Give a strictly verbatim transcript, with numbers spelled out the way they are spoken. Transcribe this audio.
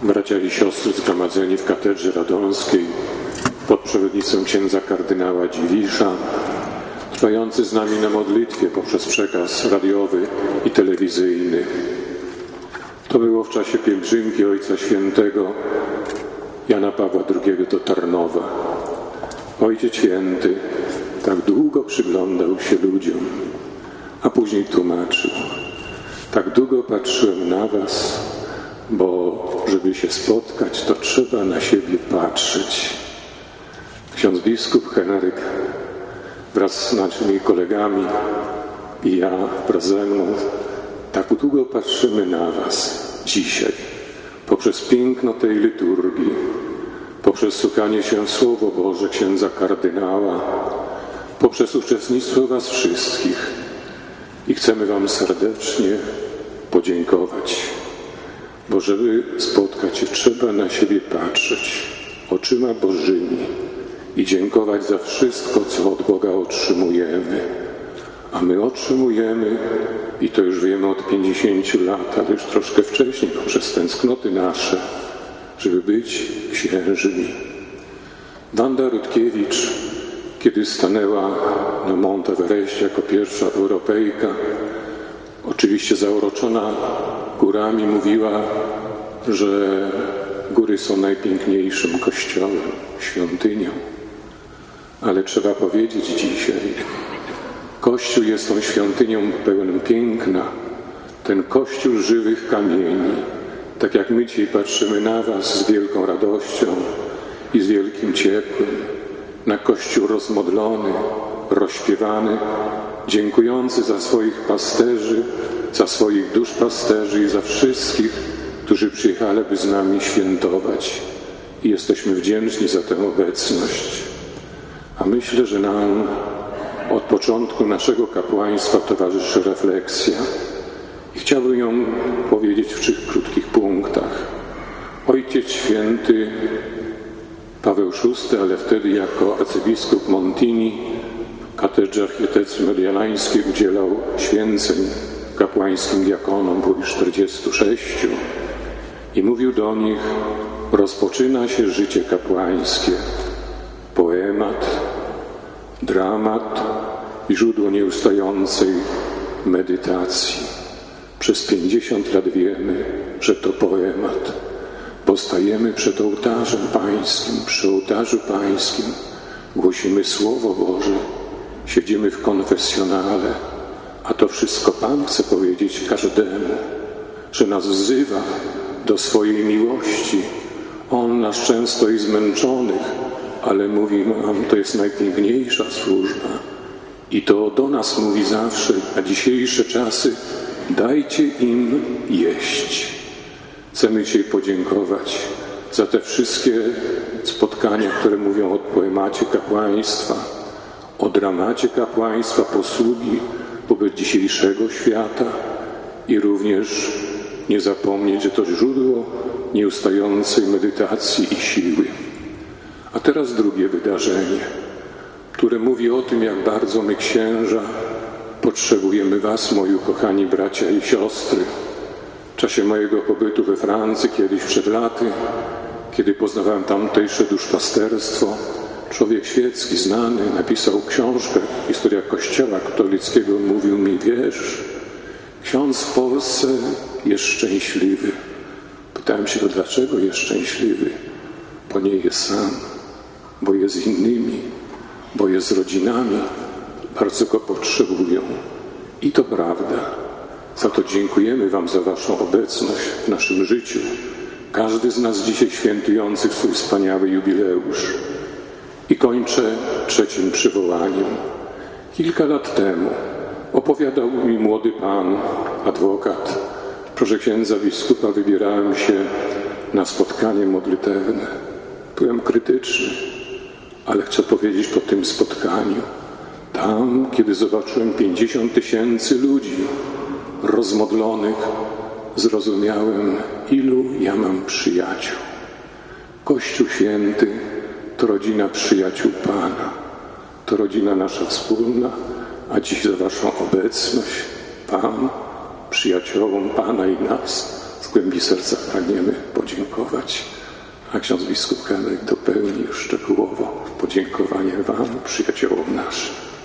Bracia i siostry zgromadzeni w katedrze radomskiej pod przewodnictwem księdza kardynała Dziwisza, trwający z nami na modlitwie poprzez przekaz radiowy i telewizyjny. To było w czasie pielgrzymki Ojca Świętego Jana Pawła drugiego do Tarnowa. Ojciec Święty tak długo przyglądał się ludziom, a później tłumaczył: tak długo patrzyłem na was, bo żeby się spotkać, to trzeba na siebie patrzeć. Ksiądz biskup Henryk wraz z naszymi kolegami i ja wraz ze mną tak długo patrzymy na was dzisiaj, poprzez piękno tej liturgii, poprzez słuchanie się w Słowo Boże księdza kardynała, poprzez uczestnictwo was wszystkich i chcemy wam serdecznie podziękować, bo żeby spotkać się, trzeba na siebie patrzeć oczyma Bożymi i dziękować za wszystko, co od Boga otrzymujemy. A my otrzymujemy, i to już wiemy od pięćdziesięciu lat, ale już troszkę wcześniej, poprzez tęsknoty nasze, żeby być księżmi. Wanda Rutkiewicz, kiedy stanęła na Mount Everestie jako pierwsza Europejka, oczywiście zauroczona górami, mówiła, że góry są najpiękniejszym kościołem, świątynią. Ale trzeba powiedzieć dzisiaj, Kościół jest tą świątynią pełną piękna, ten Kościół żywych kamieni. Tak jak my dzisiaj patrzymy na was z wielką radością i z wielkim ciepłem, na Kościół rozmodlony, rozśpiewany, dziękujący za swoich pasterzy, za swoich duszpasterzy i za wszystkich, którzy przyjechali, by z nami świętować. I jesteśmy wdzięczni za tę obecność. A myślę, że nam od początku naszego kapłaństwa towarzyszy refleksja. I chciałbym ją powiedzieć w trzech krótkich punktach. Ojciec Święty Paweł szósty, ale wtedy jako arcybiskup Montini w katedrze architekcji mediolańskiej udzielał święceń kapłańskim diakonom, było już czterdziestu sześciu, i mówił do nich: rozpoczyna się życie kapłańskie, poemat, dramat i źródło nieustającej medytacji. Przez pięćdziesiąt lat wiemy, że to poemat, bo stajemy przed ołtarzem pańskim, przy ołtarzu pańskim, głosimy Słowo Boże, siedzimy w konfesjonale, a to wszystko Pan chce powiedzieć każdemu, że nas wzywa do swojej miłości. On nas często i zmęczonych, ale mówi nam, to jest najpiękniejsza służba. I to do nas mówi zawsze, a dzisiejsze czasy, dajcie im jeść. Chcemy dzisiaj podziękować za te wszystkie spotkania, które mówią o poemacie kapłaństwa, o dramacie kapłaństwa, posługi wobec dzisiejszego świata i również nie zapomnieć, że to źródło nieustającej medytacji i siły. A teraz drugie wydarzenie, które mówi o tym, jak bardzo my, księża, potrzebujemy was, moi kochani bracia i siostry. W czasie mojego pobytu we Francji, kiedyś przed laty, kiedy poznawałem tamtejsze duszpasterstwo, człowiek świecki, znany, napisał książkę Historia Kościoła katolickiego. Mówił mi: wiesz, ksiądz w Polsce jest szczęśliwy. Pytałem się go, dlaczego jest szczęśliwy? Bo nie jest sam, bo jest z innymi, bo jest z rodzinami, bardzo go potrzebują. I to prawda. Za to dziękujemy wam za waszą obecność w naszym życiu. Każdy z nas dzisiaj świętujących swój wspaniały jubileusz. I kończę trzecim przywołaniem. Kilka lat temu opowiadał mi młody pan, adwokat: proszę księdza biskupa, wybierałem się na spotkanie modlitewne. Byłem krytyczny, ale chcę powiedzieć po tym spotkaniu, tam, kiedy zobaczyłem pięćdziesiąt tysięcy ludzi rozmodlonych, zrozumiałem, ilu ja mam przyjaciół. Kościół Święty to rodzina przyjaciół Pana, to rodzina nasza wspólna, a dziś za waszą obecność Pan, przyjaciołom Pana i nas z głębi serca pragniemy podziękować. podziękować, a ksiądz biskup Helek dopełni szczegółowo podziękowanie wam, przyjaciołom naszym.